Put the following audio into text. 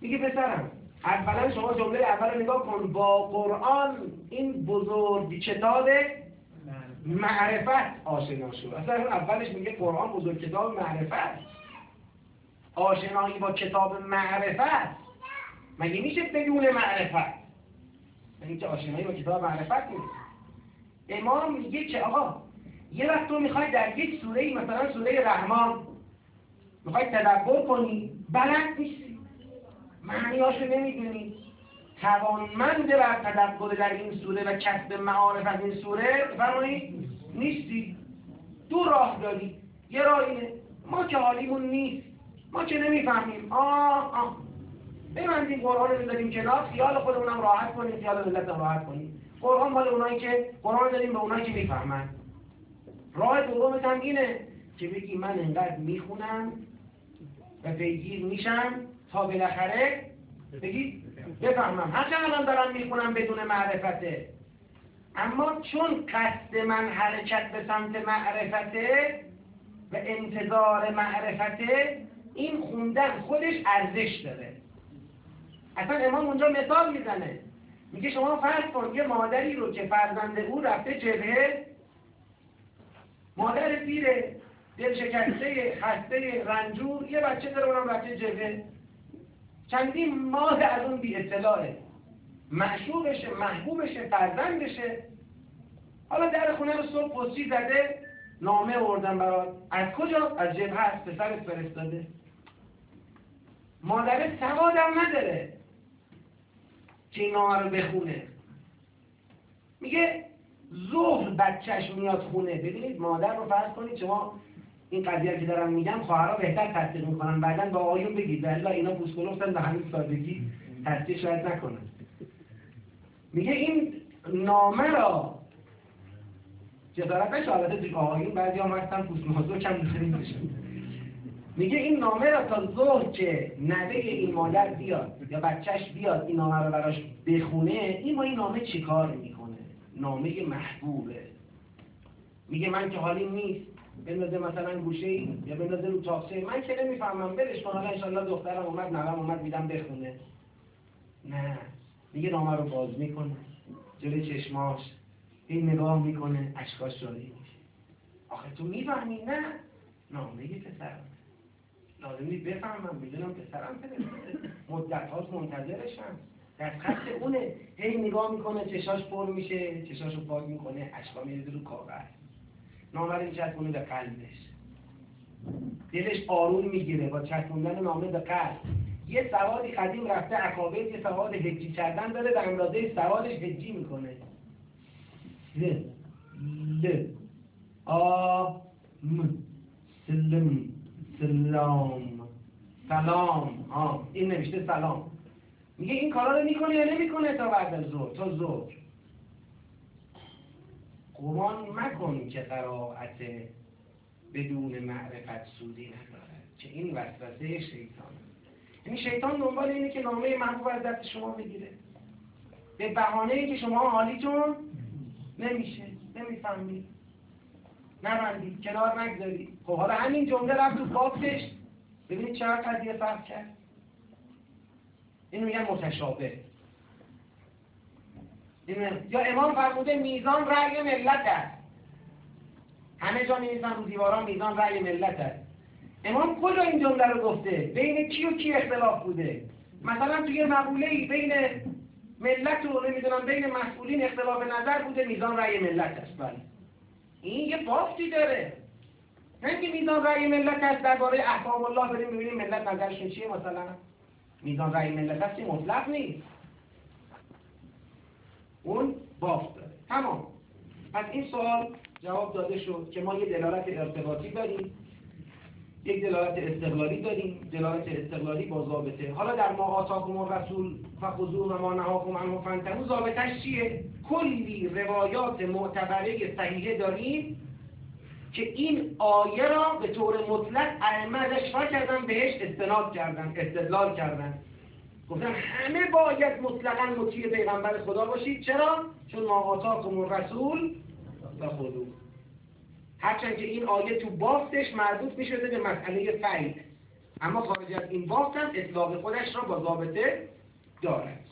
میگه پسرم اولا شما جمله اول نگاه کن، با قرآن این بزرگ کتاب معرفت آشنا شو. اصلا اون اولش میگه قرآن بزرگ کتاب معرفت، آشنایی با کتاب معرفت. مگه میشه بدون معرفت؟ یعنی که آشنایی با کتاب معرفت نیست. امام میگه که آقا یه وقت تو میخوای در یک سوره مثلا سوره رحمان میخوای تدبر کنی، بلد نیستی، معنیاشو نمیدونی، توانمند بر تدبر در این سوره و کسب معارف از این سوره بفرمایید نیستی. دو راه داری. یه راه اینه ما که حالیمون نیست، ما که نمیفهمیم، ببندیم قرآن رو بذاریم کنار، خیال خودمونم راحت کنیم، خیال ملتم راحت کنیم. قرآن مال اونایی که قرآن داریم به اونایی که میفهمن. راه دومت هم اینه که بگی من انقدر میخونم و پیگیر میشم تا بالاخره بگی بفهمم. هرچند الان دارم میخونم بدون معرفته، اما چون قصد من حرکت به سمت معرفته و انتظار معرفته، این خوندن خودش ارزش داره. اصلا امام اونجا مثال میزنه، میگه شما فرض کن یه مادری رو که فرزند او رفته جبهه، مادر پیره دل شکسته خسته رنجور، یه بچه داره اونم رفته جبهه، چندین ماه از اون بی اطلاعه، معشوقشه، محبوبشه، فرزندشه. حالا در خونه رو صبح پستی زده، نامه آوردن برات. از کجا؟ از جبهه است، پسرت فرستاده. مادر سوادم نداره که این نامه رو بخونه. میگه ظهر بچهش میاد خونه. ببینید مادر رو فرض کنید شما، این قضیه که دارم میگم خواهرها بهتر تصدیق میکنن، بعدن با آقایون بگید والا اینا پوسکلوفتن به همین سادگی تصدیق شاید نکنن. میگه این نامه را جدارت نشه، البته آقایون بعضی هم هستن پوسمازو کم داریم. میگه این نامه را تا ظهر که نوه این مادر بیاد یا بچهش بیاد این نامه را براش بخونه، این با این نامه چی کار میکنه؟ نامه محبوبه. میگه من که حالی نیست بندازه مثلا گوشه‌ای یا بندازه رو تاقچه، من که نمیفهمم، برش کن، حالا انشالله دخترم اومد نوه‌م اومد میدم بخونه. نه، میگه نامه رو باز میکنه جلوی چشماش، این نگاه میکنه، اشکاش جاری میشه. آخه تو میفهمی؟ نه، نامه پسرم لازم نیست بفهمم، میدونم پسرم فرستاده، مدت هاست منتظرشم، در خط اونه. هی نگاه میکنه، چشاش پر میشه، چشاشو پاک میکنه، اشکا میریزه رو کاغذ، نامه رو چسبونه به قلبش، دلش آروم میگیره با چسبوندن نامه به قلب. یه سوادی قدیم رفته عقابه، یه سواد حجی کردن داره، در اندازه سوادش حجی میکنه. ل سلم سلام، این نوشته سلام. میگه این کارا رو میکنه یا نمیکنه تا بعد از ظهر، تا ظهر. قرآن مکن که قرائت بدون معرفت سودی نداره، که این وسوسه شیطان. یعنی شیطان دنبال اینه که نامه محبوب از دست شما بگیره به بهانه‌ای که شما حالیتون نمیشه، نمیفهمید، نبندید، کنار نگذارید. خب حالا همین جمله رفت تو باکسش، ببینید چقدر قضیه فرق کرد. اینو میگن متشابه. یا امام فرموده میزان رأی ملت است، همه جا می‌نویسن رو دیواران میزان رأی ملت است. امام کجا این جمله رو گفته؟ بین کی و کی اختلاف بوده؟ مثلا توی مقوله‌ای بین ملت و نمیدونم بین مسئولین اختلاف نظر بوده، میزان رأی ملت است. بله این یه بافتی داره. نه که میزان رأی ملت است درباره احکام الله بریم ببینیم ملت نظرشون چیه، مثلا میزان رأی ملت است که مطلق نیست، اون بافت داره. تمام. پس این سوال جواب داده شد که ما یه دلالت ارتباطی داریم، یک دلالت استقلالی داریم، دلالت استقلالی با ضابطه. حالا در ما آتاکم الرسول فخذوه و ما نهاکم عنه فانتهوا ضابطه‌اش چیه؟ کلی روایات معتبره صحیحه داریم که این آیه را به طور مطلق ائمه ازش چیکار کردن؟ بهش استناد کردن، استدلال کردن، گفتن همه باید مطلقاً مطیع پیغمبر خدا باشید. چرا؟ چون ما آتاکم الرسول فخذوه. هرچند که این آیه تو بافتش مربوط می‌شده به مسئله فیض، اما خارج از این بافت هم اطلاق خودش را با ضابطه دارد.